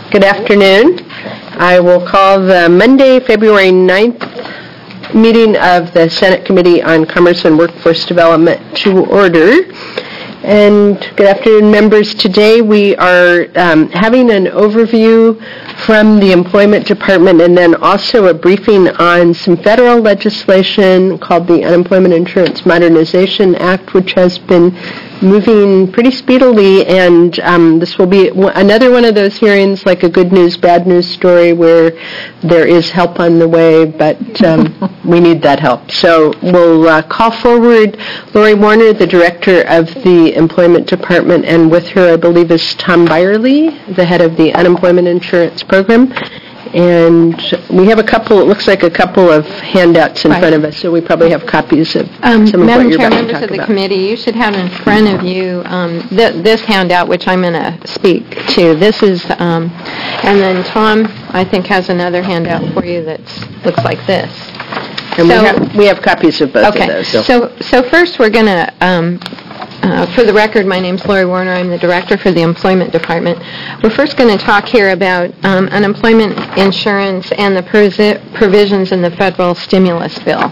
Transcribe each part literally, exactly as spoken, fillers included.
Good afternoon. I will call the Monday, February ninth meeting of the Senate Committee on Commerce and Workforce Development to order. And good afternoon, members. Today we are um, having an overview from the Employment Department and then also a briefing on some federal legislation called the Unemployment Insurance Modernization Act, which has been moving pretty speedily, and um, this will be another one of those hearings, like a good news, bad news story, where there is help on the way, but um, we need that help. So we'll uh, call forward Lori Warner, the director of the Employment Department, and with her, I believe, is Tom Byerly, the head of the Unemployment Insurance Program. And we have a couple, it looks like a couple of handouts in right. front of us, so we probably have copies of um, some of Madam what you're Chair, about to members talk of the about. committee, you should have in front of you um, th- this handout, which I'm going to speak to. This is, um, and then Tom, I think, has another handout for you that looks like this. And so, we, have, we have copies of both okay. of those. So, so first we're going to... Um, Uh, for the record, my name's Lori Warner. I'm the director for the Employment Department. We're first going to talk here about um, unemployment insurance and the provi- provisions in the federal stimulus bill.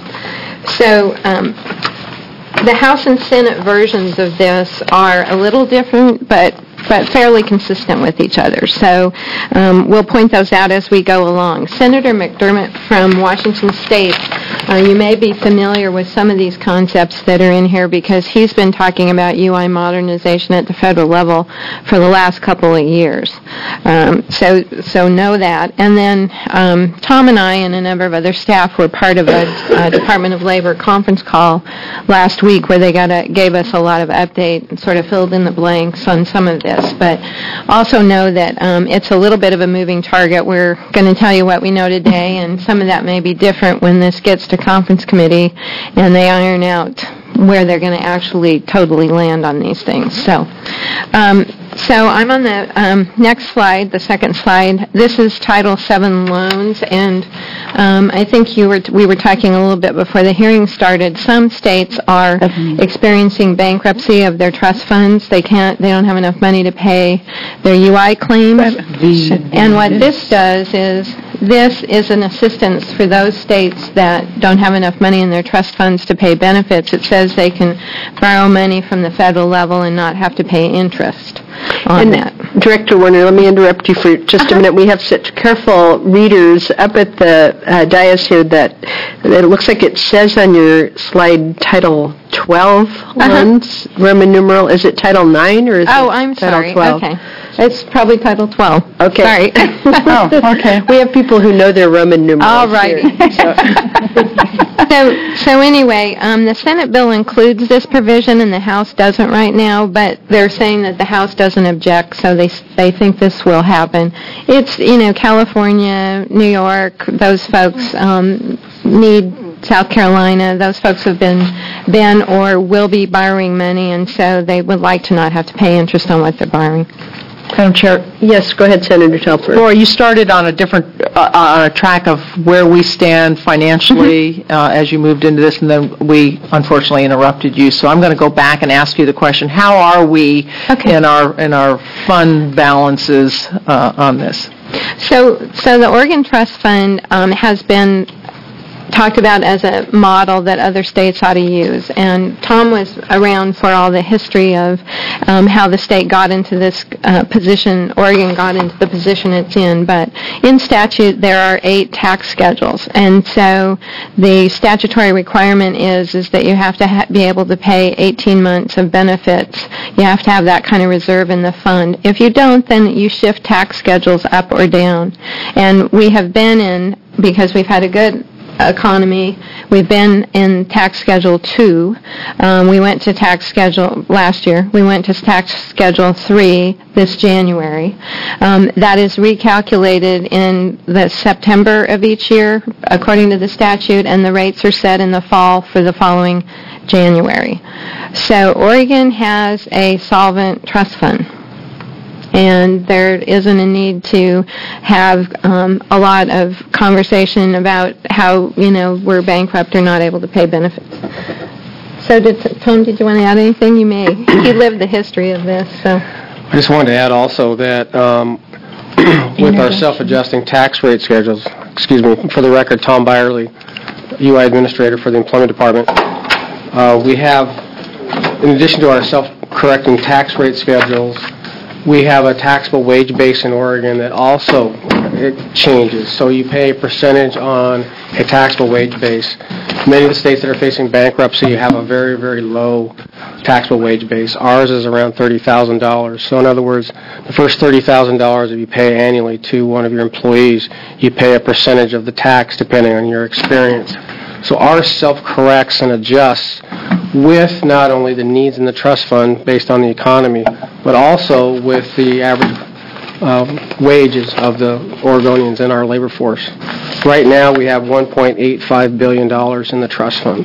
So um, the House and Senate versions of this are a little different, but but fairly consistent with each other. So um, we'll point those out as we go along. Senator McDermott from Washington State, uh, you may be familiar with some of these concepts that are in here because he's been talking about U I modernization at the federal level for the last couple of years. Um, so so know that. And then um, Tom and I and a number of other staff were part of a, a Department of Labor conference call last week where they got a, gave us a lot of update and sort of filled in the blanks on some of this. But also know that um, it's a little bit of a moving target. We're going to tell you what we know today, and some of that may be different when this gets to conference committee and they iron out where they're going to actually totally land on these things. So, um, so I'm on the um, next slide, the second slide. This is Title seven loans, and um, I think you were t- we were talking a little bit before the hearing started. Some states are experiencing bankruptcy of their trust funds. They can't, they don't have enough money to pay their U I claims. And what this does is this is an assistance for those states that don't have enough money in their trust funds to pay benefits. It says they can borrow money from the federal level and not have to pay interest on and that. Director Warner, let me interrupt you for just uh-huh. a minute. We have such careful readers up at the uh, dais here that, that it looks like it says on your slide Title twelve uh-huh. loans, Roman numeral. Is it Title nine or is oh, it I'm Title sorry. twelve? Okay. It's probably Title twelve. Okay. Sorry. oh, okay. We have people who know their Roman numerals. All righty. So. so, so anyway, um, the Senate bill includes this provision and the House doesn't right now, but they're saying that the House doesn't object, so they they think this will happen. It's, you know, California, New York, those folks um, need South Carolina, those folks have been, been or will be borrowing money, and so they would like to not have to pay interest on what they're borrowing. Madam Chair. Yes, go ahead, Senator Telford. Laura, you started on a different, uh, on a track of where we stand financially uh, as you moved into this, and then we unfortunately interrupted you. So I'm going to go back and ask you the question: how are we okay. in our in our fund balances uh, on this? So, so the Oregon Trust Fund um, has been talked about as a model that other states ought to use. And Tom was around for all the history of um, how the state got into this uh, position, Oregon got into the position it's in. But in statute, there are eight tax schedules. And so the statutory requirement is, is that you have to ha- be able to pay eighteen months of benefits. You have to have that kind of reserve in the fund. If you don't, then you shift tax schedules up or down. And we have been in, because we've had a good economy, we've been in tax schedule two. Um, we went to tax schedule last year. We went to tax schedule three this January. Um, that is recalculated in the September of each year according to the statute, and the rates are set in the fall for the following January. So Oregon has a solvent trust fund. and there isn't a need to have um, a lot of conversation about how, you know, we're bankrupt or not able to pay benefits. So, did, Tom, did you want to add anything? You may. He lived the history of this, so. I just wanted to add also that um, with our self-adjusting tax rate schedules. Excuse me. For the record, Tom Byerly, U I Administrator for the Employment Department. Uh, we have, in addition to our self-correcting tax rate schedules, we have a taxable wage base in Oregon that also it changes. So you pay a percentage on a taxable wage base. Many of the states that are facing bankruptcy have a very, very low taxable wage base. Ours is around thirty thousand dollars. So in other words, the first thirty thousand dollars that you pay annually to one of your employees, you pay a percentage of the tax depending on your experience. So ours self-corrects and adjusts with not only the needs in the trust fund based on the economy, but also with the average um, wages of the Oregonians in our labor force. Right now we have one point eight five billion dollars in the trust fund.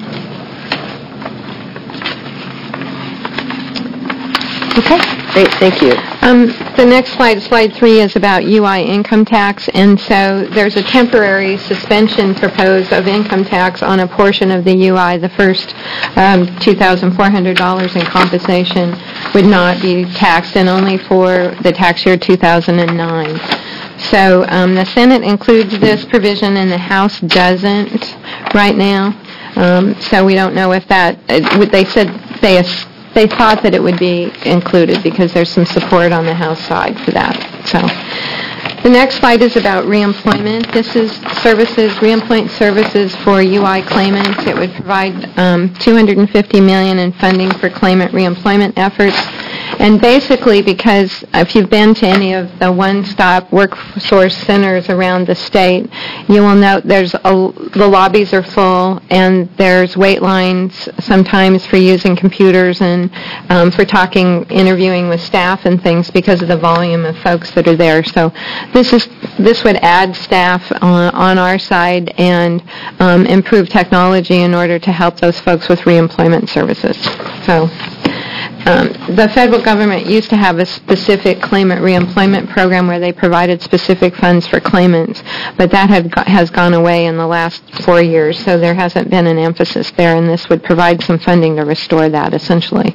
Okay, great, thank you. Um, the next slide, slide three, is about U I income tax, and so there's a temporary suspension proposed of income tax on a portion of the U I. The first um, two thousand four hundred dollars in compensation would not be taxed, and only for the tax year two thousand nine. So um, the Senate includes this provision, and the House doesn't right now. Um, so we don't know if that, uh, they said they They thought that it would be included because there's some support on the House side for that. So, the next slide is about reemployment. This is services, reemployment services for U I claimants. It would provide um, two hundred fifty million dollars in funding for claimant reemployment efforts. And basically, because if you've been to any of the one-stop workforce centers around the state, you will note there's a, the lobbies are full, and there's wait lines sometimes for using computers and um, for talking, interviewing with staff and things because of the volume of folks that are there. So this is this would add staff on, on our side and um, improve technology in order to help those folks with reemployment services. So. Um, the federal government used to have a specific claimant reemployment program where they provided specific funds for claimants, but that had, has gone away in the last four years, so there hasn't been an emphasis there, and this would provide some funding to restore that, essentially.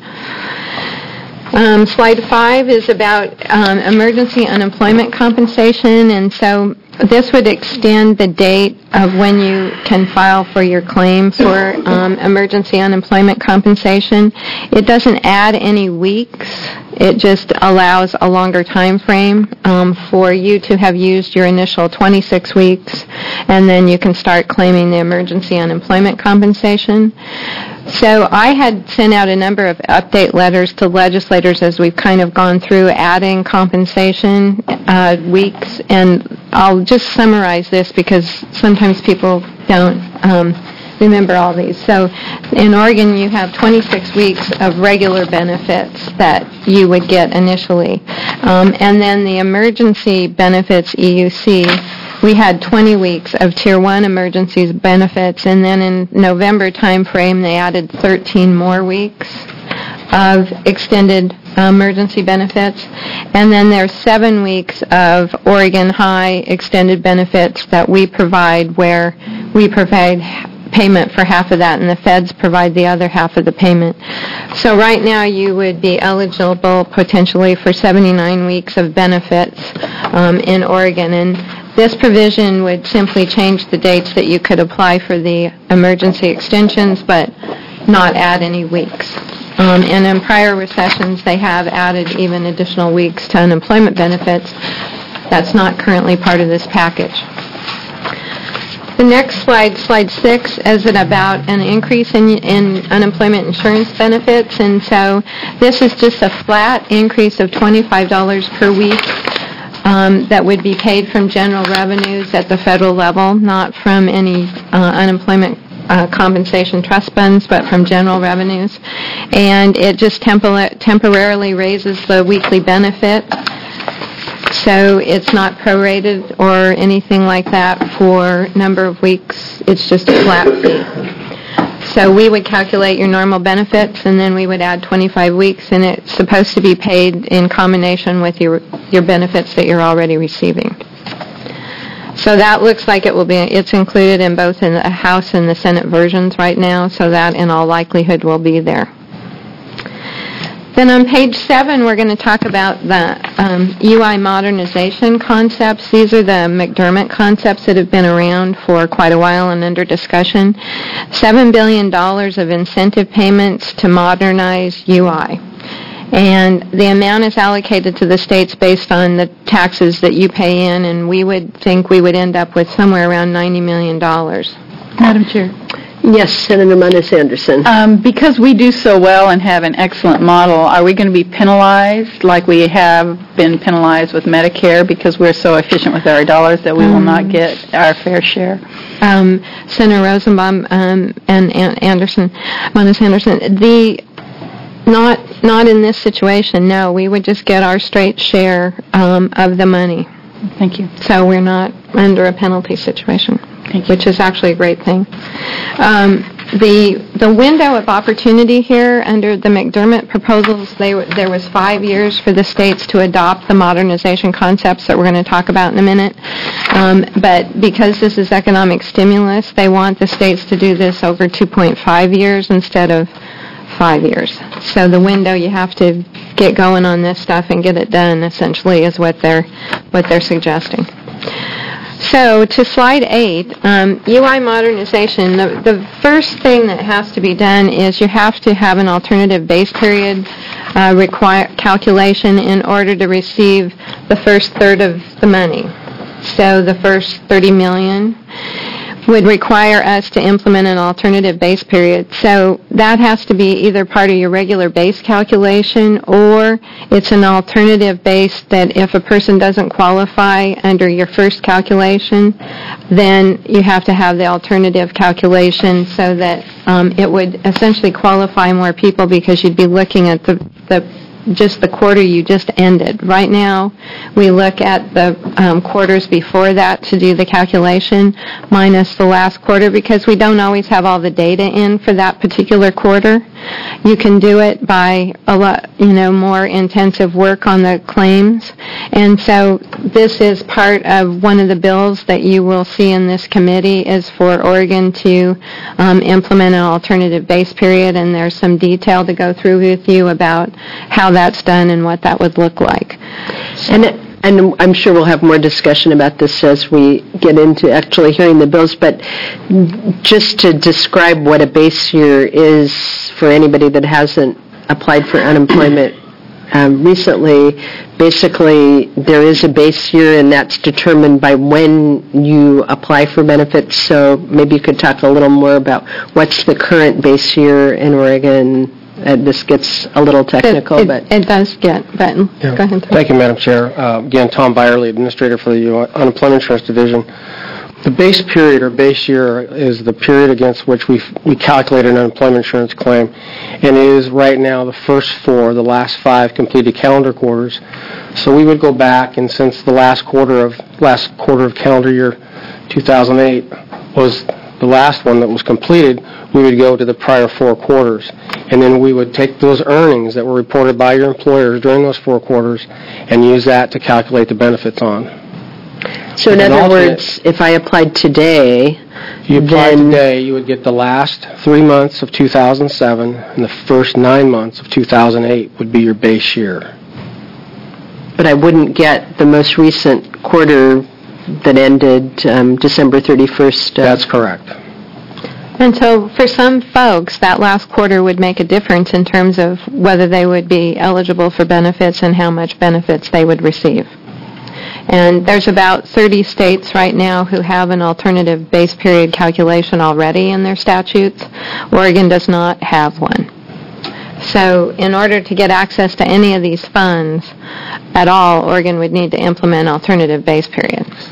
Um, slide five is about um, emergency unemployment compensation, and so this would extend the date of when you can file for your claim for um, emergency unemployment compensation. It doesn't add any weeks. It just allows a longer time frame um, for you to have used your initial twenty-six weeks, and then you can start claiming the emergency unemployment compensation. So I had sent out a number of update letters to legislators as we've kind of gone through adding compensation uh, weeks, and I'll just summarize this because sometimes people don't um, remember all these. So in Oregon, you have twenty-six weeks of regular benefits that you would get initially. Um, and then the emergency benefits, E U C, we had twenty weeks of Tier one emergency benefits, and then in November time frame, they added thirteen more weeks of extended uh, emergency benefits. And then there's seven weeks of Oregon High extended benefits that we provide, where we provide payment for half of that, and the feds provide the other half of the payment. So right now you would be eligible potentially for seventy-nine weeks of benefits um, in Oregon, and this provision would simply change the dates that you could apply for the emergency extensions, but not add any weeks. Um, and in prior recessions, they have added even additional weeks to unemployment benefits. That's not currently part of this package. The next slide, slide six, is it about an increase in, in unemployment insurance benefits. And so this is just a flat increase of twenty-five dollars per week um, that would be paid from general revenues at the federal level, not from any uh, unemployment uh, compensation trust funds, but from general revenues. And it just tempor- temporarily raises the weekly benefit. So it's not prorated or anything like that for number of weeks. It's just a flat fee. So we would calculate your normal benefits, and then we would add twenty-five weeks, and it's supposed to be paid in combination with your your benefits that you're already receiving. So that looks like it will be, it's included in both in the House and the Senate versions right now, so that in all likelihood will be there. Then on page seven, we're going to talk about the um, U I modernization concepts. These are the McDermott concepts that have been around for quite a while and under discussion. seven billion dollars of incentive payments to modernize U I. And the amount is allocated to the states based on the taxes that you pay in, and we would think we would end up with somewhere around ninety million dollars. Madam Chair. Yes, Senator Munnis Anderson. Um, because we do so well and have an excellent model, are we going to be penalized like we have been penalized with Medicare because we're so efficient with our dollars that we will not get our fair share? Um, Senator Rosenbaum um, and, and Anderson, Munnis Anderson, the not not in this situation. No, we would just get our straight share um, of the money. Thank you. So we're not under a penalty situation, Thank you. which is actually a great thing. Um, the the window of opportunity here under the McDermott proposals, they, there was five years for the states to adopt the modernization concepts that we're going to talk about in a minute. Um, but because this is economic stimulus, they want the states to do this over two point five years instead of five years. So the window you have to get going on this stuff and get it done essentially is what they're what they're suggesting. So to slide eight, um, U I modernization, the, the first thing that has to be done is you have to have an alternative base period uh, require, calculation in order to receive the first third of the money. So the first thirty million dollars would require us to implement an alternative base period. So that has to be either part of your regular base calculation or it's an alternative base that if a person doesn't qualify under your first calculation, then you have to have the alternative calculation so that um, it would essentially qualify more people because you'd be looking at the, the just the quarter you just ended. Right now, we look at the um, quarters before that to do the calculation minus the last quarter because we don't always have all the data in for that particular quarter. You can do it by a lot, you know, more intensive work on the claims. And so this is part of one of the bills that you will see in this committee is for Oregon to um, implement an alternative base period, and there's some detail to go through with you about how that's done and what that would look like. And it, and I'm sure we'll have more discussion about this as we get into actually hearing the bills, but just to describe what a base year is for anybody that hasn't applied for unemployment um, recently, basically there is a base year and that's determined by when you apply for benefits. So maybe you could talk a little more about what's the current base year in Oregon. Uh, this gets a little technical, it, it, but... It does get, but Yeah. go ahead. Thank you, Madam Chair. Uh, again, Tom Byerly, Administrator for the Unemployment Insurance Division. The base period or base year is the period against which we we calculate an unemployment insurance claim, and it is right now the first four, the last five completed calendar quarters. So we would go back, and since the last quarter of last quarter of calendar year two thousand eight was the last one that was completed, we would go to the prior four quarters. And then we would take those earnings that were reported by your employers during those four quarters and use that to calculate the benefits on. So in An other alternate- words, if I applied today, You apply then... today, you would get the last three months of two thousand seven, and the first nine months of two thousand eight would be your base year. But I wouldn't get the most recent quarter that ended um, December thirty-first. Uh, That's correct. And so for some folks, that last quarter would make a difference in terms of whether they would be eligible for benefits and how much benefits they would receive. And there's about thirty states right now who have an alternative base period calculation already in their statutes. Oregon does not have one. So in order to get access to any of these funds at all, Oregon would need to implement alternative base periods.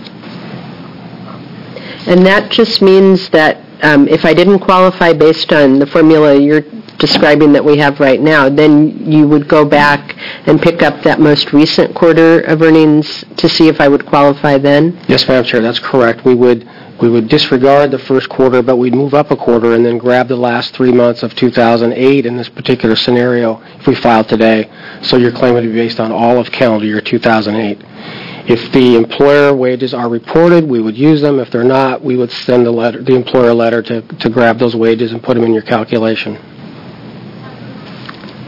And that just means that um, if I didn't qualify based on the formula you're describing that we have right now, then you would go back and pick up that most recent quarter of earnings to see if I would qualify then? Yes, Madam Chair, that's correct. We would we would disregard the first quarter, but we'd move up a quarter and then grab the last three months of two thousand eight in this particular scenario if we filed today. So your claim would be based on all of calendar year two thousand eight. If the employer wages are reported, we would use them. If they're not, we would send the letter, the employer a letter to, to grab those wages and put them in your calculation.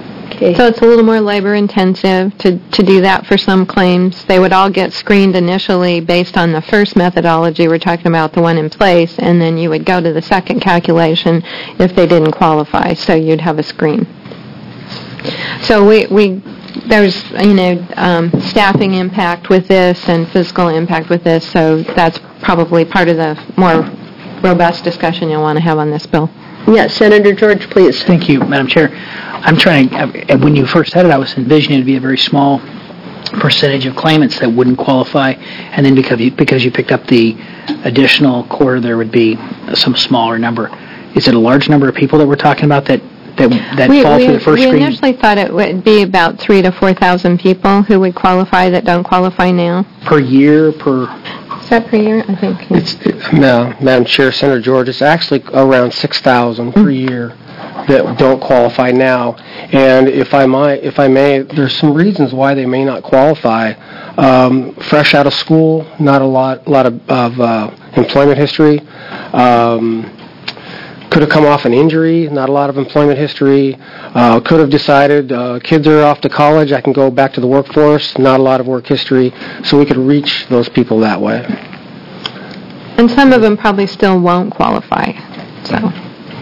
Okay. So it's a little more labor intensive to, to do that for some claims. They would all get screened initially based on the first methodology. We're talking about the one in place, and then you would go to the second calculation if they didn't qualify. So you'd have a screen. So we, we there's, you know, um, staffing impact with this and physical impact with this, so that's probably part of the more robust discussion you'll want to have on this bill. Yes, Senator George, please. Thank you, Madam Chair. I'm trying, uh, when you first said it, I was envisioning it to be a very small percentage of claimants that wouldn't qualify, and then because you, because you picked up the additional quarter, there would be some smaller number. Is it a large number of people that we're talking about that that, that we, fall we, through the first we screen? We initially thought it would be about three to four thousand people who would qualify that don't qualify now. Per year, per... Is that per year? I think. Yeah. It's, no, Madam Chair, Senator George, it's actually around six thousand per year that don't qualify now. And if I might, if I may, there's some reasons why they may not qualify. Um, fresh out of school, not a lot, lot of, of uh, employment history. Um, could have come off an injury, not a lot of employment history. Uh, could have decided uh, kids are off to college, I can go back to the workforce, not a lot of work history. So we could reach those people that way. And some of them probably still won't qualify. So.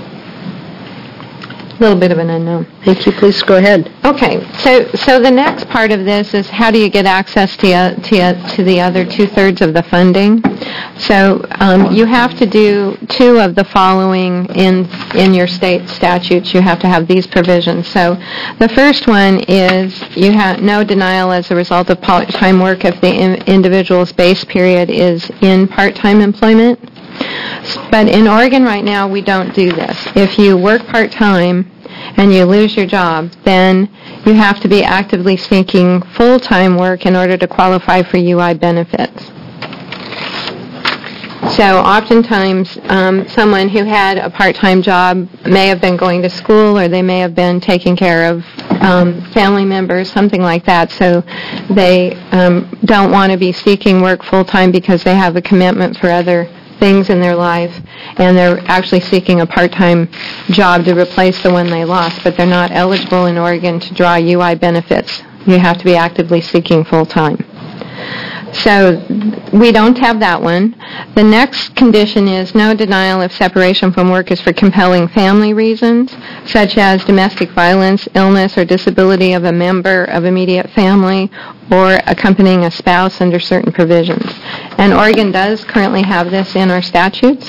A little bit of an unknown. Thank you. Please go ahead. Okay, so so the next part of this is how do you get access to uh, to, uh, to the other two-thirds of the funding? So um, you have to do two of the following in in your state statutes. You have to have these provisions. So the first one is you have no denial as a result of part-time work if the in- individual's base period is in part-time employment. But in Oregon right now, we don't do this. If you work part-time and you lose your job, then you have to be actively seeking full-time work in order to qualify for U I benefits. So oftentimes, um, someone who had a part-time job may have been going to school, or they may have been taking care of um, family members, something like that. So they um, don't want to be seeking work full-time because they have a commitment for other things in their life, and they're actually seeking a part-time job to replace the one they lost, but they're not eligible in Oregon to draw U I benefits. You have to be actively seeking full-time. So we don't have that one. The next condition is no denial if separation from work is for compelling family reasons, such as domestic violence, illness, or disability of a member of immediate family, or accompanying a spouse under certain provisions. And Oregon does currently have this in our statutes.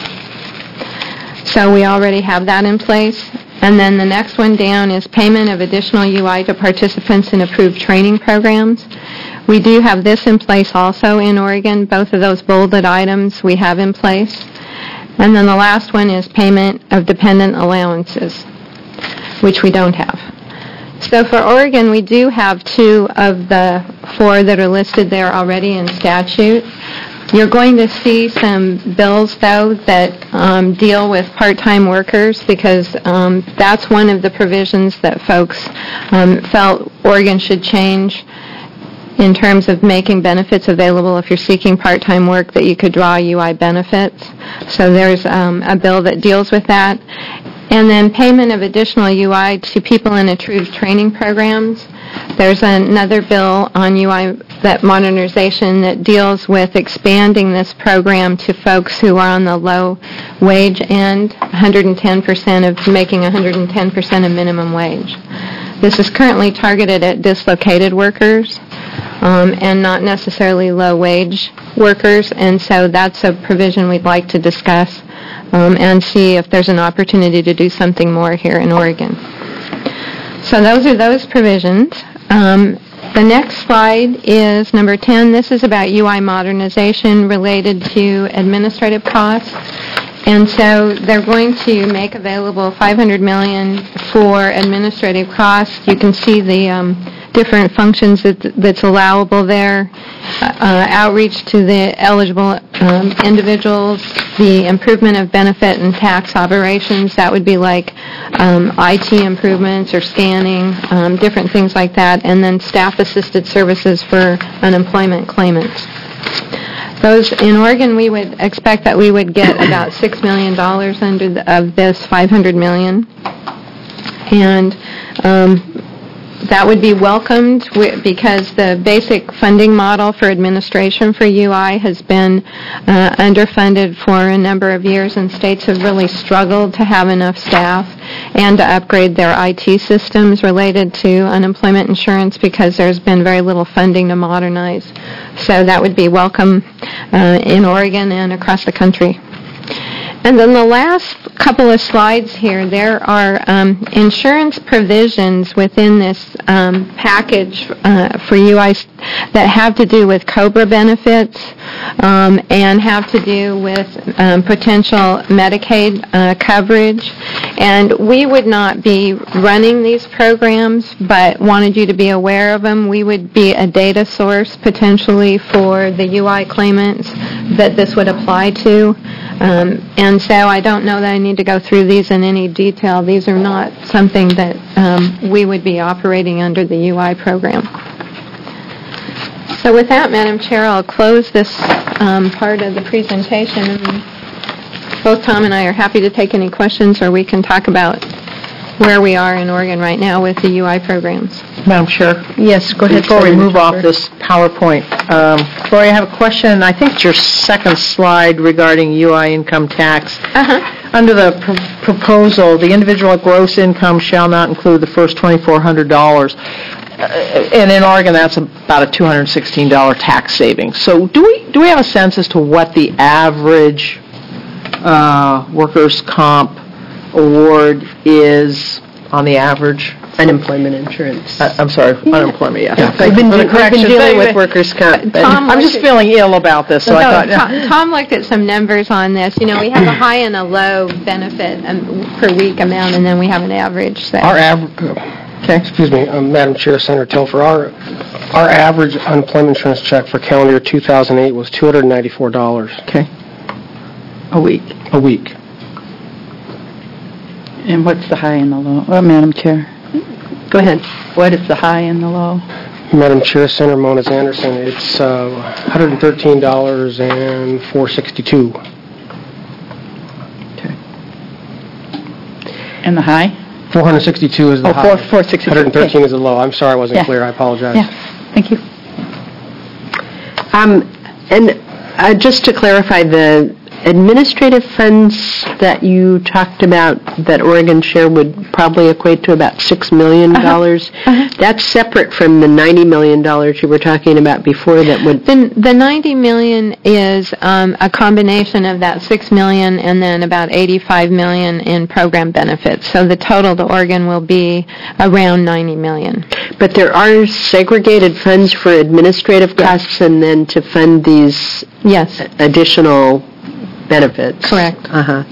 So we already have that in place. And then the next one down is payment of additional U I to participants in approved training programs. We do have this in place also in Oregon. Both of those bolded items we have in place. And then the last one is payment of dependent allowances, which we don't have. So for Oregon, we do have two of the four that are listed there already in statute. You're going to see some bills, though, that um, deal with part-time workers, because um, that's one of the provisions that folks um, felt Oregon should change in terms of making benefits available if you're seeking part-time work, that you could draw U I benefits. So there's um, a bill that deals with that. And then payment of additional U I to people in approved training programs. There's another bill on U I, that modernization, that deals with expanding this program to folks who are on the low wage end, one hundred ten percent of making one hundred ten percent of minimum wage. This is currently targeted at dislocated workers um, and not necessarily low-wage workers, and so that's a provision we'd like to discuss um, and see if there's an opportunity to do something more here in Oregon. So those are those provisions. Um, the next slide is number ten. This is about U I modernization related to administrative costs. And so they're going to make available five hundred million dollars for administrative costs. You can see the um, different functions that, that's allowable there. Uh, outreach to the eligible um, individuals, the improvement of benefit and tax operations, that would be like um, I T improvements or scanning, um, different things like that, and then staff-assisted services for unemployment claimants. Those in Oregon, we would expect that we would get about six million dollars under the, of this five hundred million dollars. And um, that would be welcomed wi- because the basic funding model for administration for U I has been uh, underfunded for a number of years, and states have really struggled to have enough staff and to upgrade their I T systems related to unemployment insurance because there's been very little funding to modernize. So that would be welcome uh, in Oregon and across the country. And then the last couple of slides here, there are um, insurance provisions within this um, package uh, for U I that have to do with COBRA benefits um, and have to do with um, potential Medicaid uh, coverage. And we would not be running these programs, but wanted you to be aware of them. We would be a data source potentially for the U I claimants that this would apply to. Um, and so I don't know that I need to go through these in any detail. These are not something that um, we would be operating under the U I program. So with that, Madam Chair, I'll close this um, part of the presentation. And both Tom and I are happy to take any questions, or we can talk about where we are in Oregon right now with the U I programs. Madam Chair? Yes, go ahead. Before we Senator move off Tolbert. this PowerPoint, um, Lori, I have a question. I think it's your second slide regarding U I income tax. Uh-huh. Under the pr- proposal, the individual gross income shall not include the first two thousand four hundred dollars. Uh, and in Oregon, that's about a two hundred sixteen dollars tax savings. So do we do we have a sense as to what the average uh, workers' comp award is on the average? Unemployment insurance. Uh, I'm sorry, unemployment, yeah. Yeah, Thank We've you been for the we've been correction. dealing Thank with you. workers' comp. but- Tom, I'm just feeling ill about this, so I No, thought... Tom, Tom looked at some numbers on this. You know, we have a high and a low benefit um, per week amount, and then we have an average. So. Our average, Okay. excuse me, um, Madam Chair, Senator Telfer, our, our average unemployment insurance check for calendar year two thousand eight was two hundred ninety-four dollars Okay. A week. a week. And what's the high and the low? Oh, Madam Chair, Go ahead. what is the high and the low? Madam Chair, Senator Moniz Anderson, it's uh, one hundred thirteen dollars and four sixty-two. And the high? four hundred sixty-two is the Oh, high. four- four sixty-two. one hundred thirteen Okay. is the low. I'm sorry I wasn't Yeah. clear. I apologize. Yeah, thank you. Um, And uh, just to clarify, the administrative funds that you talked about that Oregon share would probably equate to about six million dollars. Uh-huh. That's separate from the ninety million dollars you were talking about before that would... The, the ninety million is um, a combination of that six million and then about eighty-five million in program benefits. So the total to Oregon will be around ninety million. But there are segregated funds for administrative costs and then to fund these Yes, additional benefits. Correct. Uh-huh.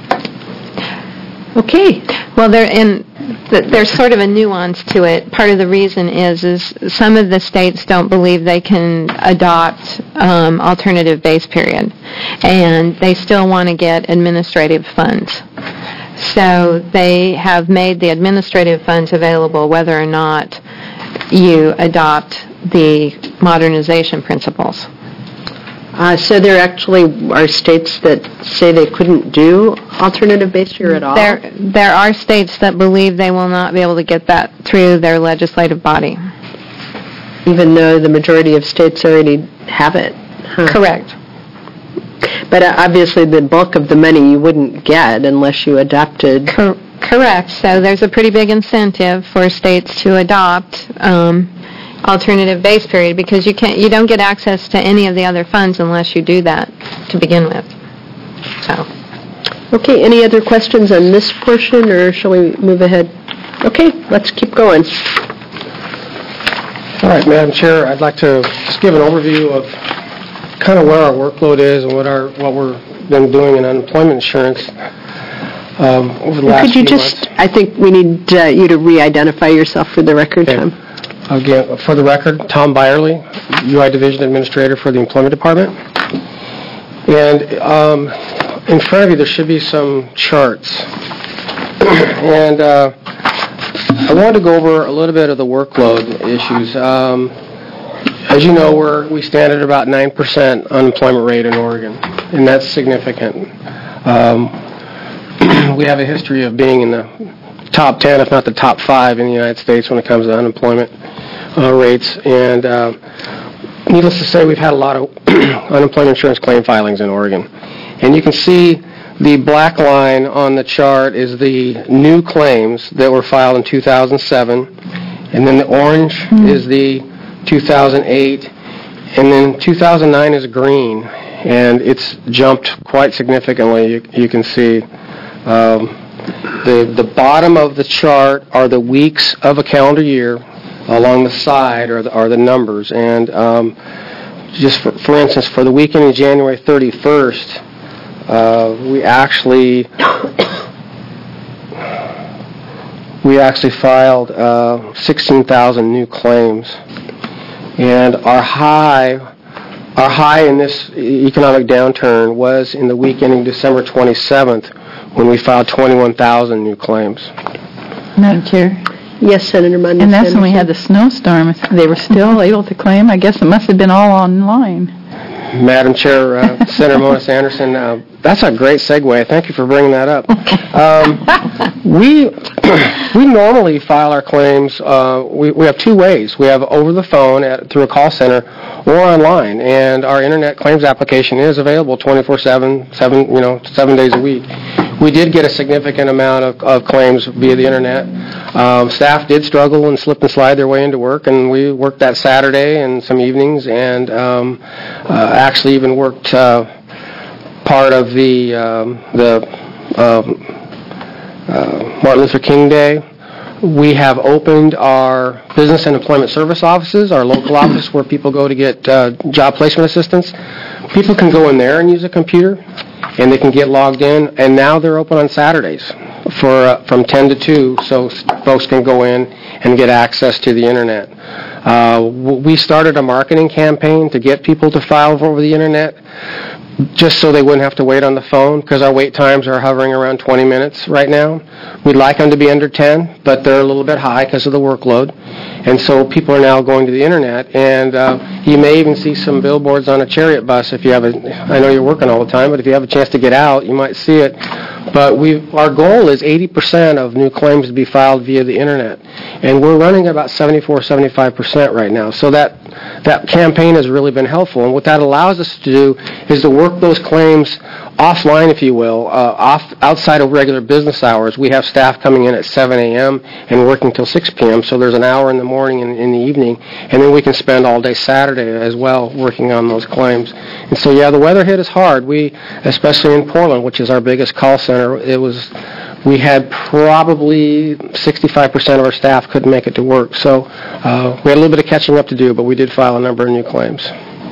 Okay. well, there and th- there's sort of a nuance to it. Part of the reason is is some of the states don't believe they can adopt um, alternative base period, and they still want to get administrative funds. So they have made the administrative funds available whether or not you adopt the modernization principles. Uh, So there actually are states that say they couldn't do alternative base year at all? There, there are states that believe they will not be able to get that through their legislative body. Even though the majority of states already have it? Huh. Correct. But uh, obviously the bulk of the money you wouldn't get unless you adopted... Cor- correct. So there's a pretty big incentive for states to adopt um, alternative base period because you can't, you don't get access to any of the other funds unless you do that to begin with. So. Okay, any other questions on this portion, or shall we move ahead? Okay, let's keep going. All right, Madam Chair, I'd like to just give an overview of kind of where our workload is and what our what we're been doing in unemployment insurance um, over the last Could you few just, months. I think we need uh, you to re-identify yourself for the record, Okay. Tom. Again, for the record, Tom Byerly, U I Division Administrator for the Employment Department. And um, in front of you, there should be some charts. And uh, I wanted to go over a little bit of the workload issues. Um, as you know, we're, we stand at about nine percent unemployment rate in Oregon, and that's significant. Um, we have a history of being in the top ten, if not the top five in the United States when it comes to unemployment uh, rates. And uh, needless to say, we've had a lot of unemployment insurance claim filings in Oregon. And you can see the black line on the chart is the new claims that were filed in two thousand seven, and then the orange mm-hmm. is the two thousand eight, and then two thousand nine is green, and it's jumped quite significantly, you, you can see. Um, the, the bottom of the chart are the weeks of a calendar year. Along the side are the, are the numbers, and um, just for, for instance, for the week ending January thirty-first, Uh, we actually we actually filed uh, sixteen thousand new claims, and our high our high in this economic downturn was in the week ending December twenty-seventh, when we filed twenty-one thousand new claims. Madam Chair. Yes, Senator Mundy. And that's when we had the snowstorm. They were still able to claim. I guess it must have been all online. Madam Chair, uh, Senator Mona Sanderson, uh, that's a great segue. Thank you for bringing that up. Um, we we normally file our claims. Uh, we we have two ways. We have over the phone at, through a call center, or online. And our internet claims application is available twenty-four seven, seven you know seven days a week. We did get a significant amount of, of claims via the internet. Um, staff did struggle and slip and slide their way into work, and we worked that Saturday and some evenings, and um, uh, actually even worked uh, part of the um, the um, uh, Martin Luther King Day. We have opened our business and employment service offices, our local office where people go to get uh, job placement assistance. People can go in there and use a computer, and they can get logged in, and now they're open on Saturdays for uh, from ten to two, so folks can go in and get access to the internet. Uh, we started a marketing campaign to get people to file over the internet, just so they wouldn't have to wait on the phone, because our wait times are hovering around twenty minutes right now. We'd like them to be under ten, but they're a little bit high because of the workload. And so people are now going to the internet, and uh, you may even see some billboards on a Chariot bus if you have a, I know you're working all the time, but if you have a chance to get out, you might see it. But we, our goal is eighty percent of new claims to be filed via the internet. And we're running about seventy-four, seventy-five percent right now. So that that campaign has really been helpful. And what that allows us to do is to work those claims offline, if you will, uh, off outside of regular business hours. We have staff coming in at seven a.m. and working till six p.m., so there's an hour in the morning and in the evening, and then we can spend all day Saturday as well working on those claims. And so, yeah, the weather hit us hard. We, especially in Portland, which is our biggest call center, it was, we had probably sixty-five percent of our staff couldn't make it to work. So uh, we had a little bit of catching up to do, but we did file a number of new claims.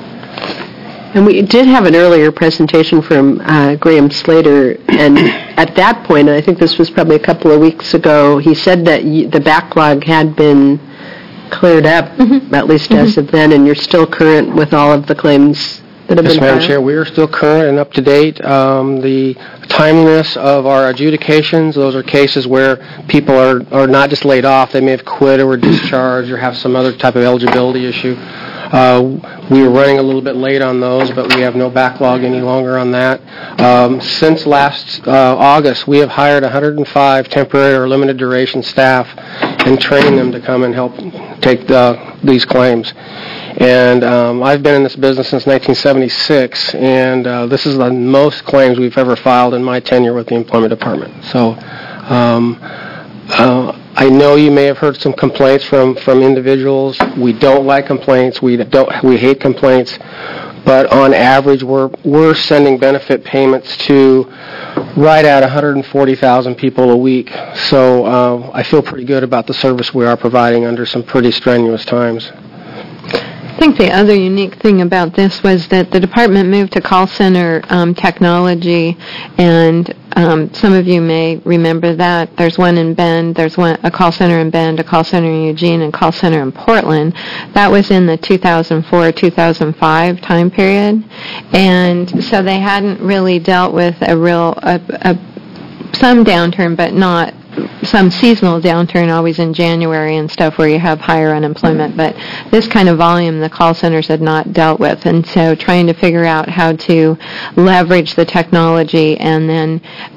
And we did have an earlier presentation from uh, Graham Slater, and at that point, and I think this was probably a couple of weeks ago, he said that y- the backlog had been cleared up, mm-hmm. at least mm-hmm. as of then, and you're still current with all of the claims that have yes, been Madam filed? Chair, we are still current and up to date. Um, the timeliness of our adjudications, those are cases where people are, are not just laid off, they may have quit or were discharged or have some other type of eligibility issue. Uh, we were running a little bit late on those, but we have no backlog any longer on that. Um, since last uh, August, we have hired one hundred five temporary or limited duration staff and trained them to come and help take the, these claims. And um, I've been in this business since nineteen seventy-six, and uh, this is the most claims we've ever filed in my tenure with the Employment Department. So um, uh, I know you may have heard some complaints from, from individuals. We don't like complaints. We don't. We hate complaints. But on average, we're we're sending benefit payments to right at one hundred forty thousand people a week. So uh, I feel pretty good about the service we are providing under some pretty strenuous times. I think the other unique thing about this was that the department moved to call center um, technology, and um, some of you may remember that. There's one in Bend, there's one a call center in Bend, a call center in Eugene, and a call center in Portland. That was in the two thousand four two thousand five time period, and so they hadn't really dealt with a real, a, a, some downturn, but not some seasonal downturn always in January and stuff where you have higher unemployment, but this kind of volume the call centers had not dealt with, and so trying to figure out how to leverage the technology and then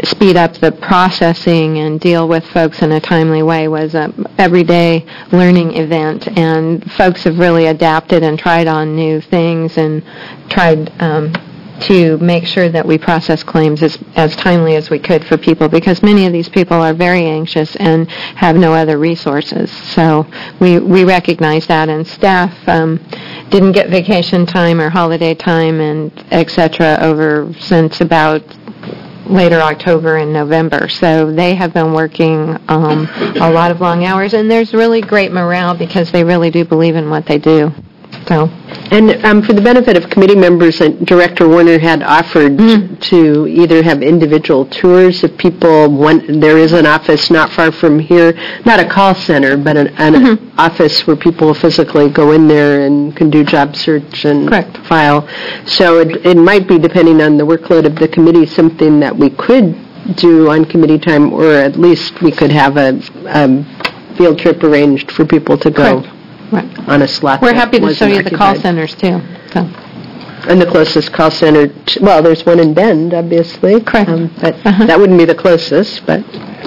speed up the processing and deal with folks in a timely way was a everyday learning event, and folks have really adapted and tried on new things and tried um, to make sure that we process claims as, as timely as we could for people, because many of these people are very anxious and have no other resources. So we, we recognize that, and staff um, didn't get vacation time or holiday time and et cetera over since about later October and November. So they have been working um, a lot of long hours, and there's really great morale because they really do believe in what they do. So, And um, for the benefit of committee members, uh, Director Warner had offered Mm. to either have individual tours if people want. There is an office not far from here, not a call center, but an, an Mm-hmm. office where people physically go in there and can do job search and Correct. file. So it, it might be, depending on the workload of the committee, something that we could do on committee time, or at least we could have a um, field trip arranged for people to go. Correct. Right. On a slot. We're that happy to show wasn't you the call occupied. centers too. So. And the closest call center, t- well, there's one in Bend, obviously. Correct. Um, But Uh-huh. that wouldn't be the closest, but,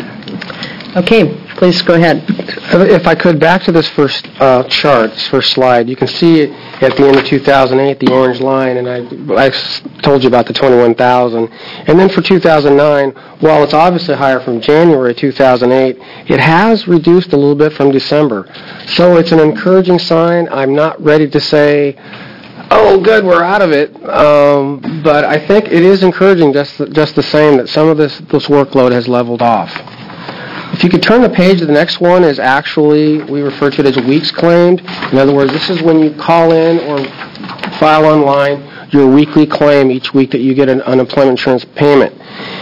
okay, please go ahead. If I could, back to this first uh, chart, this first slide, you can see at the end of two thousand eight, the orange line, and I, I s- told you about the twenty-one thousand. And then for two thousand nine, while it's obviously higher from January two thousand eight, it has reduced a little bit from December. So it's an encouraging sign. I'm not ready to say, oh, good, we're out of it. Um, but I think it is encouraging just just the same that some of this, this workload has leveled off. If you could turn the page, the next one is actually, we refer to it as weeks claimed. In other words, this is when you call in or file online your weekly claim each week that you get an unemployment insurance payment.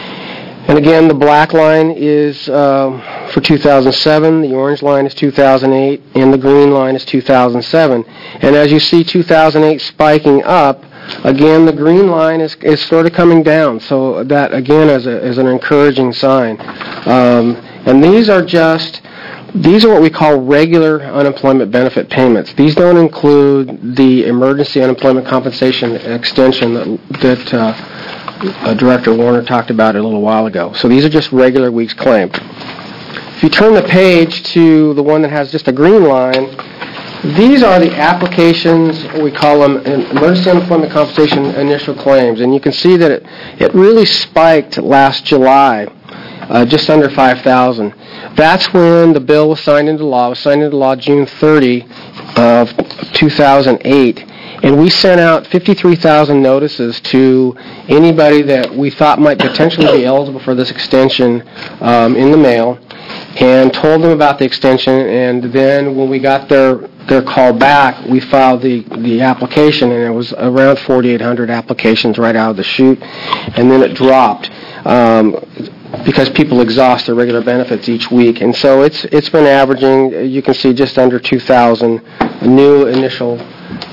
And again, the black line is um, for two thousand seven, the orange line is two thousand eight, and the green line is two thousand seven. And as you see two thousand eight spiking up, again, the green line is, is sort of coming down. So that, again, is, a, is an encouraging sign. Um, and these are just, these are what we call regular unemployment benefit payments. These don't include the emergency unemployment compensation extension that, that uh, uh, Director Warner talked about a little while ago. So these are just regular weeks claimed. If you turn the page to the one that has just a green line, these are the applications, we call them emergency unemployment compensation initial claims, and you can see that it, it really spiked last July, uh, just under five thousand. That's when the bill was signed into law. It was signed into law June thirtieth of two thousand eight, and we sent out fifty-three thousand notices to anybody that we thought might potentially be eligible for this extension um, in the mail, and told them about the extension. And then when we got their their call back, we filed the, the application, and it was around forty-eight hundred applications right out of the chute, and then it dropped um, because people exhaust their regular benefits each week. And so it's it's been averaging, you can see, just under two thousand new initial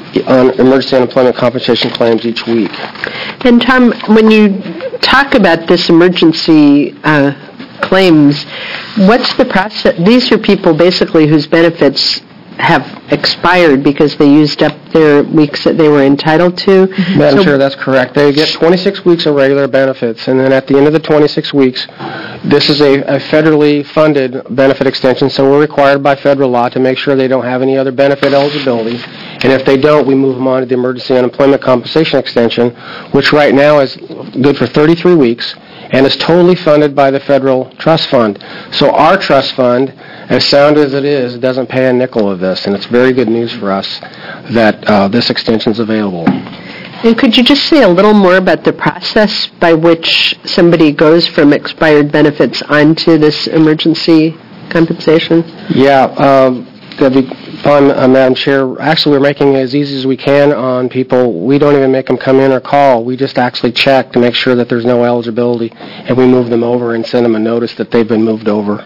on emergency unemployment compensation claims each week. And Tom, when you talk about this emergency uh, claims, what's the process? These are people basically whose benefits have expired because they used up their weeks that they were entitled to. Madam So- Chair, that's correct. They get twenty-six weeks of regular benefits, and then at the end of the twenty-six weeks, this is a, a federally funded benefit extension, so we're required by federal law to make sure they don't have any other benefit eligibility. And if they don't, we move them on to the emergency unemployment compensation extension, which right now is good for thirty-three weeks and is totally funded by the federal trust fund. So our trust fund, as sound as it is, doesn't pay a nickel of this, and it's very good news for us that uh, this extension is available. And could you just say a little more about the process by which somebody goes from expired benefits onto this emergency compensation? Yeah, um, that'd be fine, uh, Madam Chair. Actually, we're making it as easy as we can on people. We don't even make them come in or call. We just actually check to make sure that there's no eligibility, and we move them over and send them a notice that they've been moved over.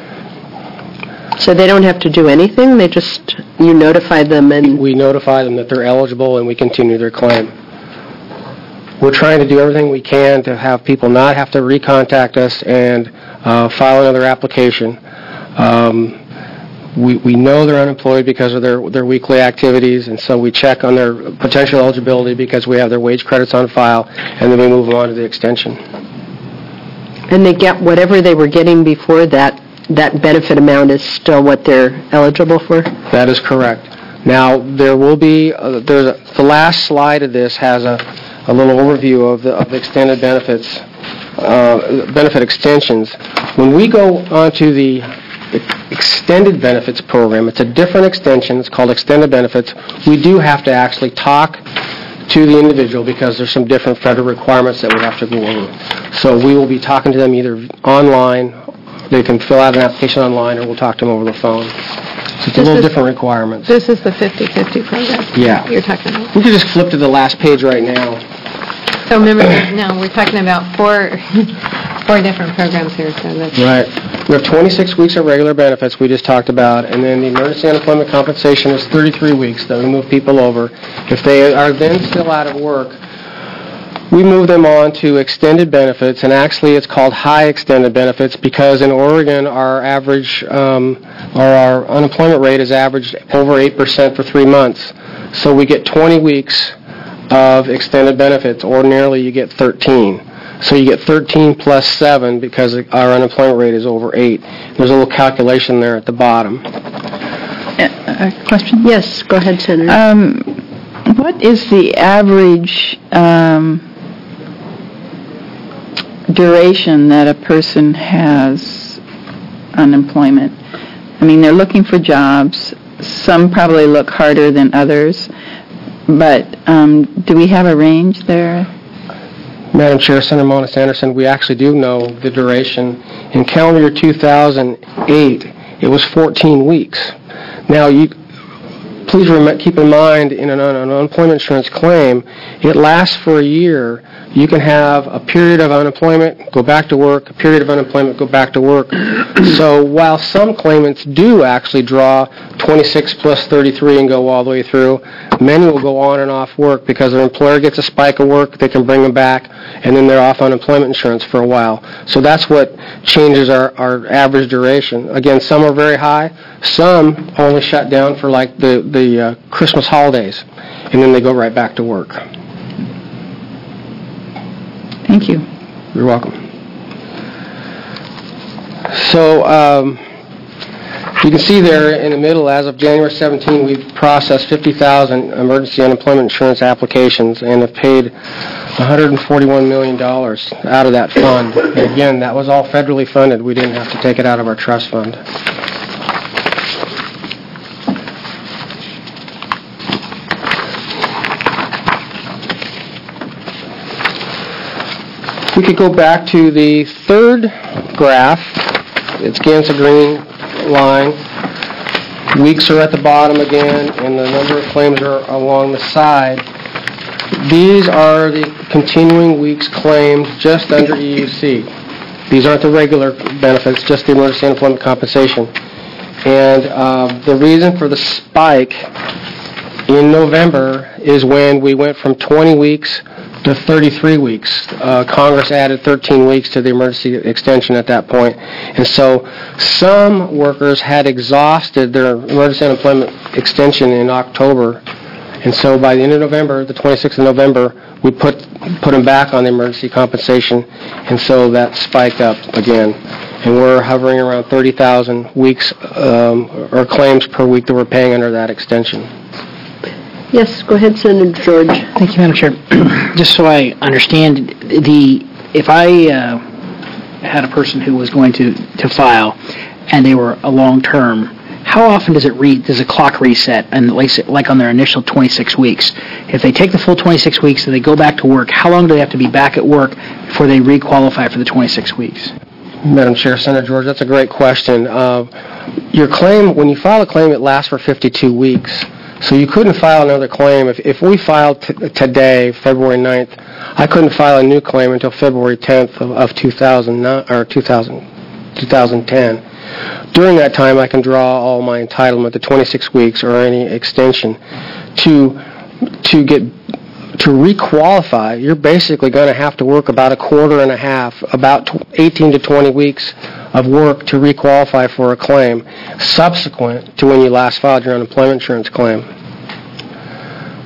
So they don't have to do anything? They just, you notify them and... We notify them that they're eligible, and we continue their claim. We're trying to do everything we can to have people not have to recontact us and uh, file another application. Um, we, we know they're unemployed because of their, their weekly activities, and so we check on their potential eligibility because we have their wage credits on file, and then we move them on to the extension. And they get whatever they were getting before that, that benefit amount is still what they're eligible for? That is correct. Now, there will be, uh, there's a, the last slide of this has a, a little overview of the, of the extended benefits, uh, benefit extensions. When we go onto the extended benefits program, it's a different extension. It's called extended benefits. We do have to actually talk to the individual because there's some different federal requirements that we have to go over. So we will be talking to them either online, they can fill out an application online, or we'll talk to them over the phone. So it's a little different requirements. This is the fifty-fifty program Yeah. you're talking about. We could just flip to the last page right now. So remember, no, we're talking about four, four different programs here, so that's... Right. We have twenty-six weeks of regular benefits we just talked about, and then the emergency unemployment compensation is thirty-three weeks that we move people over. If they are then still out of work, we move them on to extended benefits, and actually it's called high extended benefits because in Oregon our average, um, or our unemployment rate is averaged over eight percent for three months. So we get twenty weeks of extended benefits. Ordinarily you get thirteen. So you get thirteen plus seven because our unemployment rate is over eight. There's a little calculation there at the bottom. A question? Yes, go ahead, Senator. Um, what is the average um, duration that a person has unemployment? I mean, they're looking for jobs. Some probably look harder than others. But um, do we have a range there? Madam Chair, Senator Mona Anderson, we actually do know the duration. In calendar year two thousand eight, it was fourteen weeks. Now, you please rem- keep in mind, in an, un- an unemployment insurance claim, it lasts for a year. You can have a period of unemployment, go back to work, a period of unemployment, go back to work. So while some claimants do actually draw twenty-six plus thirty-three and go all the way through, many will go on and off work because their employer gets a spike of work, they can bring them back, and then they're off unemployment insurance for a while. So that's what changes our, our average duration. Again, some are very high, some only shut down for like the, the uh, Christmas holidays, and then they go right back to work. Thank you. You're welcome. So um, you can see there in the middle, as of January seventeenth, we've processed fifty thousand emergency unemployment insurance applications and have paid one hundred forty-one million dollars out of that fund. And again, that was all federally funded. We didn't have to take it out of our trust fund. We could go back to the third graph. It's against a green line. Weeks are at the bottom again, and the number of claims are along the side. These are the continuing weeks claimed just under E U C. These aren't the regular benefits, just the emergency unemployment compensation. And uh, the reason for the spike in November is when we went from twenty weeks to thirty-three weeks. Uh, Congress added thirteen weeks to the emergency extension at that point. And so some workers had exhausted their emergency unemployment extension in October. And so by the end of November, the twenty-sixth of November, we put put them back on the emergency compensation. And so that spiked up again. And we're hovering around thirty thousand weeks um, or claims per week that we're paying under that extension. Yes, go ahead, Senator George. Thank you, Madam Chair. Just so I understand, the if I uh, had a person who was going to, to file and they were a long-term, how often does it re, does the clock reset, and like, like on their initial twenty-six weeks? If they take the full twenty-six weeks and they go back to work, how long do they have to be back at work before they re-qualify for the twenty-six weeks? Madam Chair, Senator George, that's a great question. Uh, your claim, when you file a claim, it lasts for fifty-two weeks. So you couldn't file another claim. If, if we filed t- today, February ninth, I couldn't file a new claim until February tenth of, of two thousand nine, or two thousand, twenty ten. During that time, I can draw all my entitlement, the twenty-six weeks or any extension. To to get to re-qualify, you're basically going to have to work about a quarter and a half, about eighteen to twenty weeks of work to re-qualify for a claim subsequent to when you last filed your unemployment insurance claim.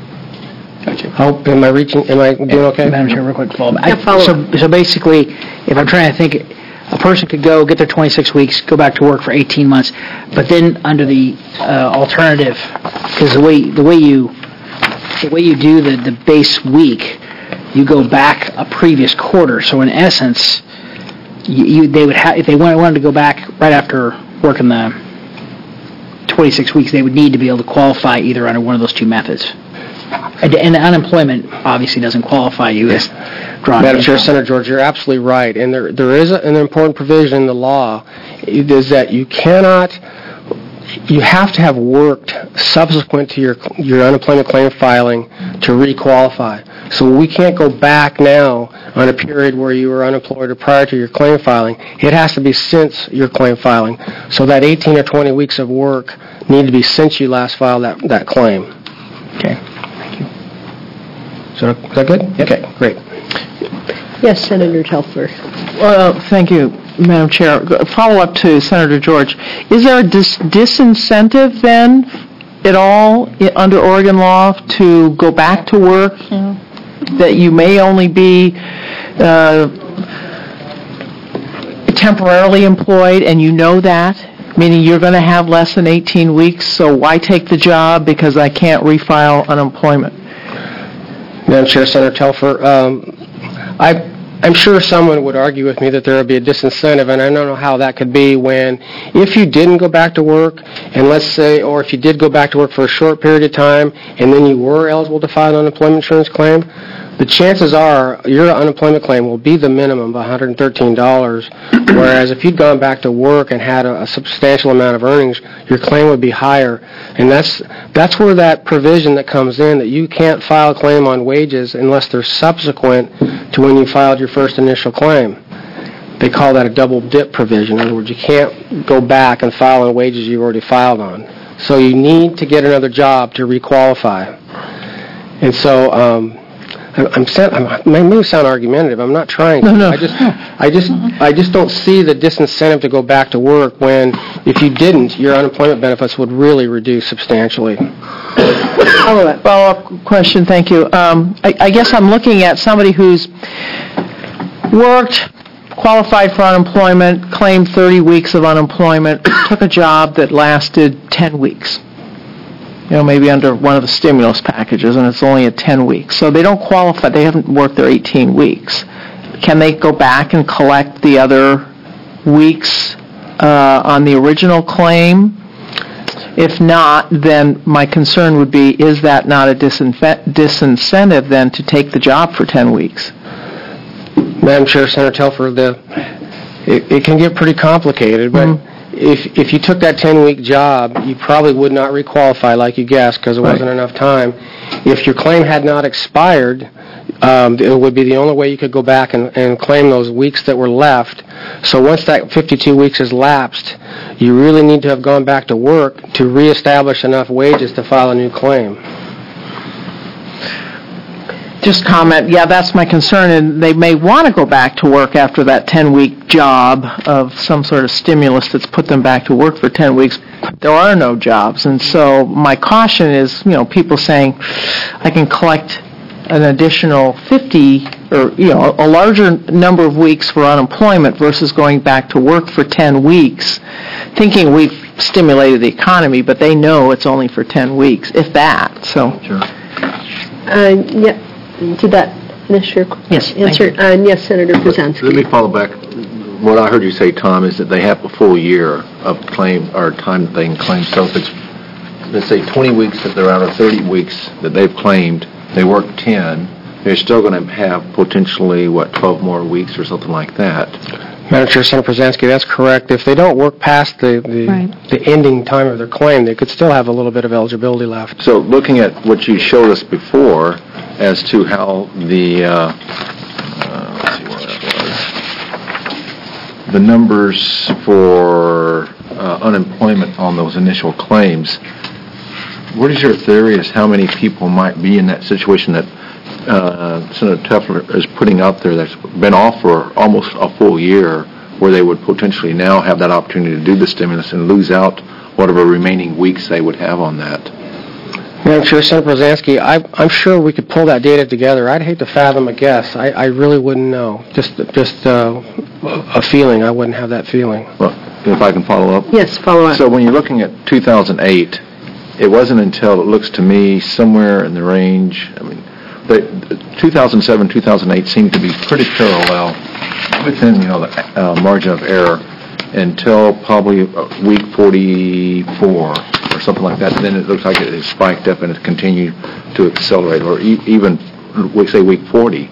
Gotcha. Oh, am I reaching? Am I doing okay? Madam Chair, real quick follow-up. Yeah, follow so, so basically, if I'm trying to think, a person could go, get their twenty-six weeks, go back to work for eighteen months, but then under the uh, alternative, because the way, the way you, the way you do the, the base week, you go back a previous quarter. So in essence, you, you they would have, if they wanted, wanted to go back right after working the twenty-six weeks, they would need to be able to qualify either under one of those two methods. And, and the unemployment obviously doesn't qualify you as drawing Madam Chair, income. Senator George, you're absolutely right. And there there is a, an important provision in the law, it is that you cannot, you have to have worked subsequent to your your unemployment claim filing to re-qualify. So we can't go back now on a period where you were unemployed or prior to your claim filing. It has to be since your claim filing. So that eighteen or twenty weeks of work need to be since you last filed that, that claim. Okay. Is that, is that good? Okay, great. Yes, Senator Telfer. Well, thank you, Madam Chair. Follow-up to Senator George. Is there a dis- disincentive then at all i- under Oregon law to go back to work? No. That you may only be uh, temporarily employed and you know that? Meaning you're going to have less than eighteen weeks, so why take the job because I can't refile unemployment? Madam Chair, Senator Telfer, um, I, I'm sure someone would argue with me that there would be a disincentive, and I don't know how that could be when, if you didn't go back to work, and let's say, or if you did go back to work for a short period of time, and then you were eligible to file an unemployment insurance claim, the chances are your unemployment claim will be the minimum of one hundred thirteen dollars, whereas if you'd gone back to work and had a, a substantial amount of earnings, your claim would be higher. And that's that's where that provision that comes in, that you can't file a claim on wages unless they're subsequent to when you filed your first initial claim. They call that a double dip provision. In other words, you can't go back and file on wages you've already filed on. So you need to get another job to requalify. And so... Um, I'm, I'm, I may sound argumentative. I'm not trying to. No, no. I just, I just, I just don't see the disincentive to go back to work when, if you didn't, your unemployment benefits would really reduce substantially. Follow-up. Follow-up question, thank you. Um, I, I guess I'm looking at somebody who's worked, qualified for unemployment, claimed thirty weeks of unemployment, took a job that lasted ten weeks. You know, maybe under one of the stimulus packages, and it's only at ten weeks. So they don't qualify. They haven't worked their eighteen weeks. Can they go back and collect the other weeks uh, on the original claim? If not, then my concern would be, is that not a disinfe- disincentive then to take the job for ten weeks? Madam Chair, Senator Telfer, the, it, it can get pretty complicated, but mm-hmm. If if you took that ten-week job, you probably would not requalify like you guessed because there wasn't right. enough time. If your claim had not expired, um, it would be the only way you could go back and, and claim those weeks that were left. So once that fifty-two weeks has lapsed, you really need to have gone back to work to reestablish enough wages to file a new claim. Just comment, yeah, that's my concern, and they may want to go back to work after that ten-week job of some sort of stimulus that's put them back to work for ten weeks. There are no jobs, and so my caution is, you know, people saying, I can collect an additional fifty, or, you know, a larger number of weeks for unemployment versus going back to work for ten weeks, thinking we've stimulated the economy, but they know it's only for ten weeks, if that, so. Sure. Uh, yeah. Did that finish your yes, answer? You. Uh, yes, Senator Brzezinski. Let me follow back. What I heard you say, Tom, is that they have a full year of claim or time that they can claim. So if it's, let's say, twenty weeks that they're out, or thirty weeks that they've claimed, they work ten, they're still going to have potentially, what, twelve more weeks or something like that. Madam Chair, Senator Brzezinski, that's correct. If they don't work past the the, right. the ending time of their claim, they could still have a little bit of eligibility left. So looking at what you showed us before as to how the, uh, uh, let's see what that was, the numbers for uh, unemployment on those initial claims, what is your theory as how many people might be in that situation that Uh, Senator Telfer is putting out there that's been off for almost a full year, where they would potentially now have that opportunity to do the stimulus and lose out whatever remaining weeks they would have on that? Madam Chair, Senator Brzezinski, I- I'm sure we could pull that data together. I'd hate to fathom a guess. I I really wouldn't know. Just just uh, a feeling. I wouldn't have that feeling. Well, if I can follow up. Yes, follow up. So when you're looking at two thousand eight, it wasn't until, it looks to me, somewhere in the range, I mean, the two thousand seven, two thousand eight seemed to be pretty parallel within, you know, the uh, margin of error until probably uh, week forty-four or something like that. Then it looks like it has spiked up and it's continued to accelerate, or e- even, we say, week forty.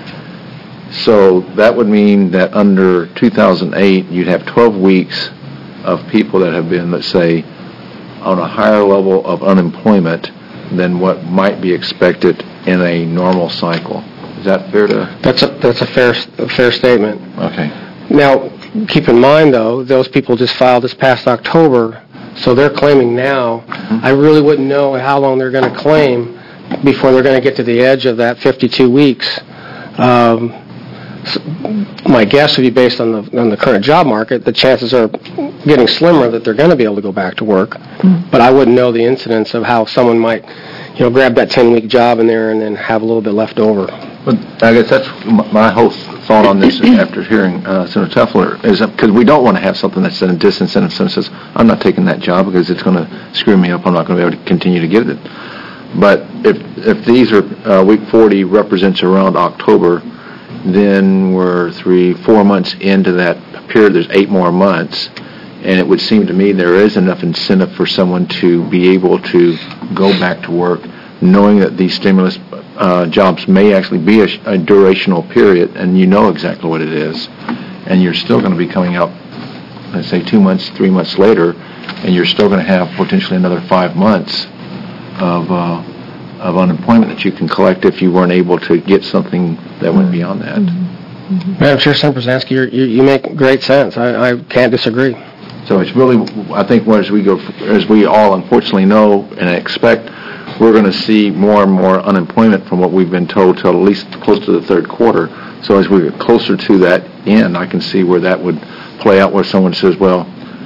So that would mean that under two thousand eight, you'd have twelve weeks of people that have been, let's say, on a higher level of unemployment than what might be expected in a normal cycle. Is that fair to... That's a that's a fair a fair statement. Okay. Now, keep in mind, though, those people just filed this past October, so they're claiming now. Mm-hmm. I really wouldn't know how long they're going to claim before they're going to get to the edge of that fifty-two weeks. Um, s- my guess would be based on the on the current job market. The chances are getting slimmer that they're going to be able to go back to work, Mm-hmm. but I wouldn't know the incidence of how someone might, you know, grab that ten-week job in there and then have a little bit left over. But I guess that's m- my whole thought on this after hearing uh, Senator Tefler, is because we don't want to have something that's in a disincentive. Someone says, I'm not taking that job because it's going to screw me up. I'm not going to be able to continue to get it. But if if these are, uh, week forty represents around October, then we're three, four months into that period. There's eight more months. And it would seem to me there is enough incentive for someone to be able to go back to work, knowing that these stimulus uh, jobs may actually be a, a durational period, and you know exactly what it is, and you're still going to be coming out, let's say, two months, three months later, and you're still going to have potentially another five months of uh, of unemployment that you can collect if you weren't able to get something that went beyond that. Mm-hmm. Madam Chair, Senator Brzezinski, you're- you you make great sense. I, I can't disagree. So it's really, I think, as we go, as we all unfortunately know and expect, we're going to see more and more unemployment from what we've been told till at least close to the third quarter. So as we get closer to that end, I can see where that would play out, where someone says, well,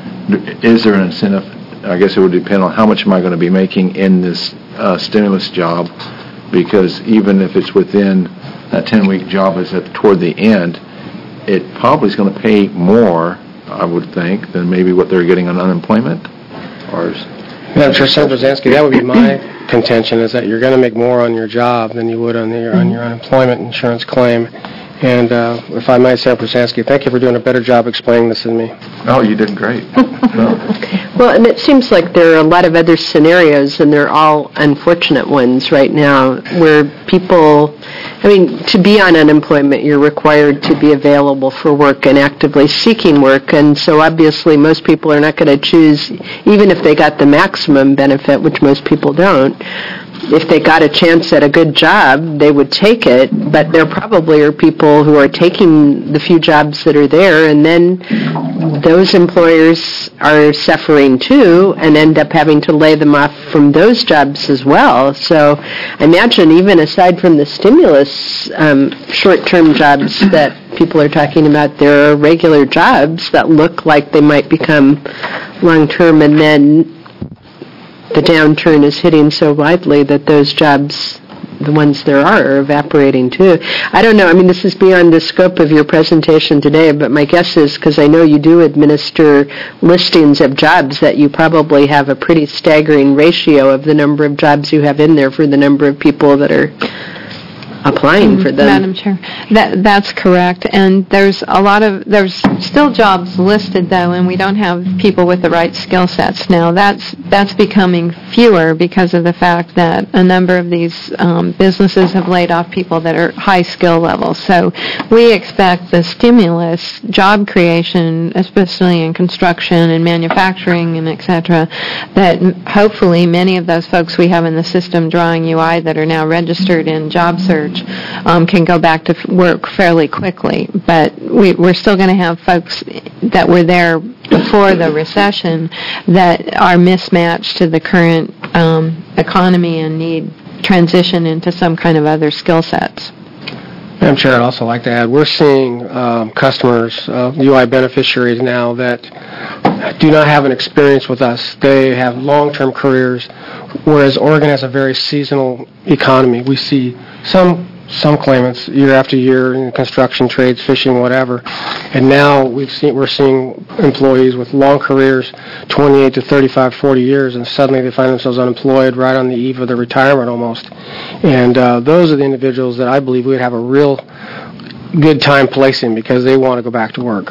is there an incentive? I guess it would depend on how much am I going to be making in this uh, stimulus job, because even if it's within that ten-week job is at toward the end, it probably is going to pay more, I would think, than maybe what they're getting on unemployment. Or is, Madam Chair, Senator Brzezinski, that would be my contention, is that you're going to make more on your job than you would on your on your unemployment insurance claim. And uh, if I might, Senator Brzezinski, thank you for doing a better job explaining this than me. oh, you did great. No. Well, and it seems like there are a lot of other scenarios, and they're all unfortunate ones right now, where people, I mean, to be on unemployment, you're required to be available for work and actively seeking work, and so obviously most people are not going to choose, even if they got the maximum benefit, which most people don't. If they got a chance at a good job, they would take it, but there probably are people who are taking the few jobs that are there, and then those employers are suffering too and end up having to lay them off from those jobs as well. So I imagine even aside from the stimulus um, short-term jobs that people are talking about, there are regular jobs that look like they might become long-term, and then the downturn is hitting so widely that those jobs, the ones there are, are evaporating too. I don't know. I mean, this is beyond the scope of your presentation today, but my guess is, because I know you do administer listings of jobs, that you probably have a pretty staggering ratio of the number of jobs you have in there for the number of people that are applying for them. Madam Chair, that that's correct, and there's a lot of there's still jobs listed though, and we don't have people with the right skill sets now. That's that's becoming fewer because of the fact that a number of these um, businesses have laid off people that are high skill levels. So we expect the stimulus job creation, especially in construction and manufacturing and et cetera, that hopefully many of those folks we have in the system drawing U I that are now registered in job search Um, can go back to f- work fairly quickly, but we, we're still going to have folks that were there before the recession that are mismatched to the current um, economy and need transition into some kind of other skill sets. Madam Chair, I'd also like to add, we're seeing um, customers, uh, U I beneficiaries now that do not have an experience with us. They have long-term careers. whereas Oregon has a very seasonal economy. We see some some claimants year after year in construction, trades, fishing, whatever. And now we've seen, we're seeing employees with long careers, twenty-eight to thirty-five, forty years, and suddenly they find themselves unemployed right on the eve of their retirement almost. And uh, those are the individuals that I believe we would have a real good time placing because they want to go back to work.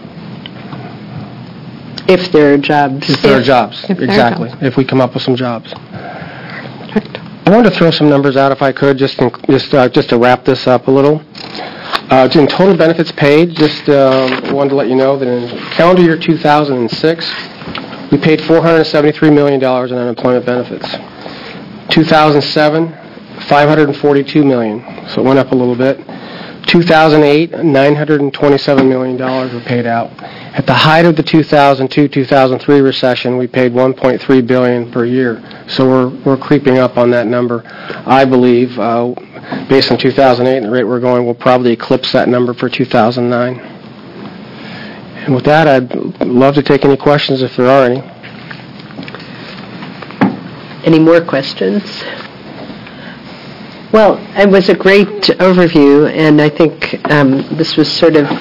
If there are jobs. If there are jobs, If there are exactly. jobs. If we come up with some jobs. I wanted to throw some numbers out if I could, just in, just uh, just to wrap this up a little. Uh, in total benefits paid, just uh, wanted to let you know that in calendar year two thousand six, we paid four hundred seventy-three million dollars in unemployment benefits. two thousand seven, five hundred forty-two million dollars, so it went up a little bit. two thousand eight, nine hundred twenty-seven million dollars were paid out. At the height of the two thousand two two thousand three recession, we paid one point three billion dollars per year. So we're we're creeping up on that number. I believe, uh, based on two thousand eight and the rate we're going, we'll probably eclipse that number for two thousand nine. And with that, I'd love to take any questions if there are any. Any more questions? Well, it was a great overview, and I think um, this was sort of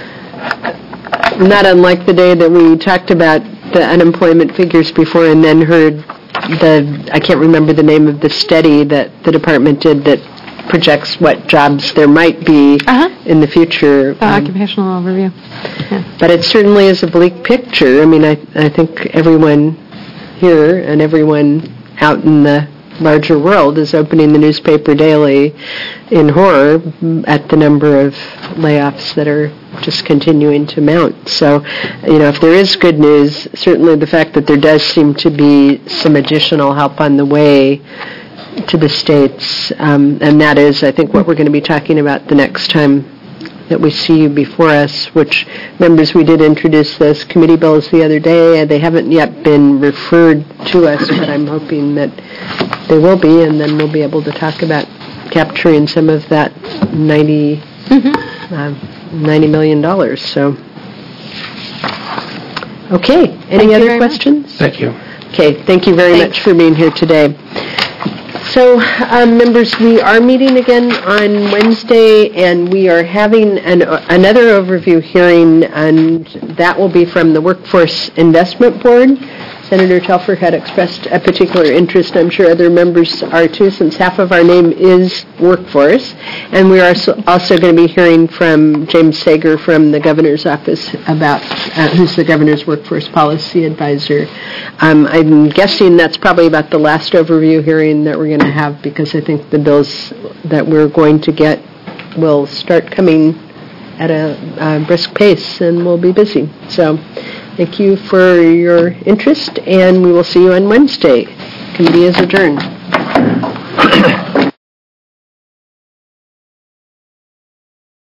not unlike the day that we talked about the unemployment figures before and then heard the, I can't remember the name of the study that the department did that projects what jobs there might be Uh-huh. in the future. The Um, occupational overview. Yeah. But it certainly is a bleak picture. I mean, I, I think everyone here and everyone out in the larger world is opening the newspaper daily in horror at the number of layoffs that are just continuing to mount. So, you know, if there is good news, certainly the fact that there does seem to be some additional help on the way to the states, um, and that is, I think, what we're going to be talking about the next time that we see you before us, which, members, we did introduce those committee bills the other day, and they haven't yet been referred to us, but I'm hoping that they will be, and then we'll be able to talk about capturing some of that ninety, Mm-hmm. uh, ninety million dollars. So, okay, any Thank you other very much. questions? Thank you. Okay, thank you very Thanks. much for being here today. So, um, members, we are meeting again on Wednesday, and we are having an, another overview hearing, and that will be from the Workforce Investment Board. Senator Telfer had expressed a particular interest. I'm sure other members are too, since half of our name is workforce. And we are also, also going to be hearing from James Sager from the governor's office about, uh, who's the governor's workforce policy advisor. Um, I'm guessing that's probably about the last overview hearing that we're going to have, because I think the bills that we're going to get will start coming at a uh, brisk pace, and we'll be busy. So thank you for your interest, and we will see you on Wednesday. Committee is adjourned.